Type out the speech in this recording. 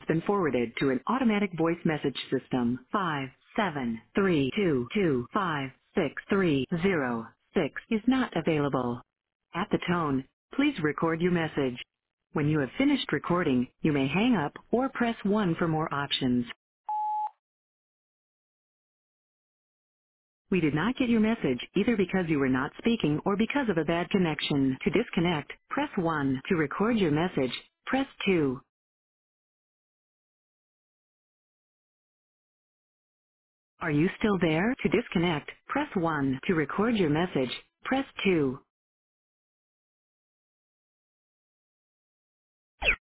been forwarded to an automatic voice message system. 57322563006 is not available. At the tone, please record your message. When you have finished recording, you may hang up or press 1 for more options. We did not get your message either because you were not speaking or because of a bad connection. To disconnect, press 1. To record your message, press 2. Are you still there? To disconnect, press 1. To record your message, press 2.